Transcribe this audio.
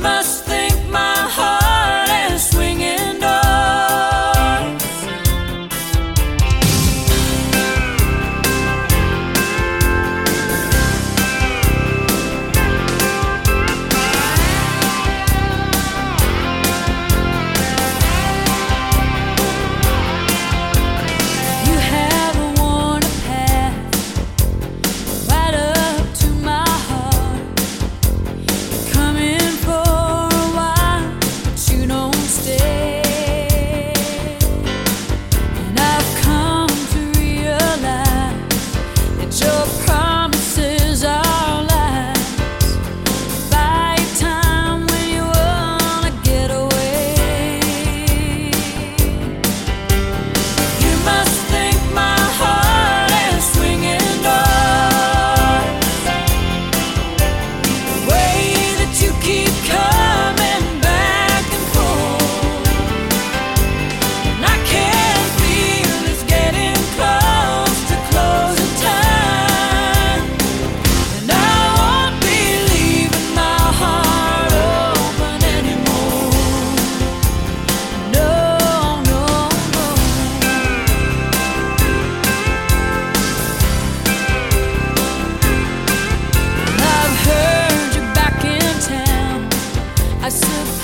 must think my heart is swinging doors. You have worn a path right up to my heart. You're coming for a while, but you don't stay. And I've come to realize that your promises are lies. Buy time when you wanna get away. You must think my heart is swinging doors. The way that you keep coming back and forth, and I can feel it's getting close to closing time. And I won't be leaving my heart open anymore. No, no, no. I've heard you're back in town. I suppose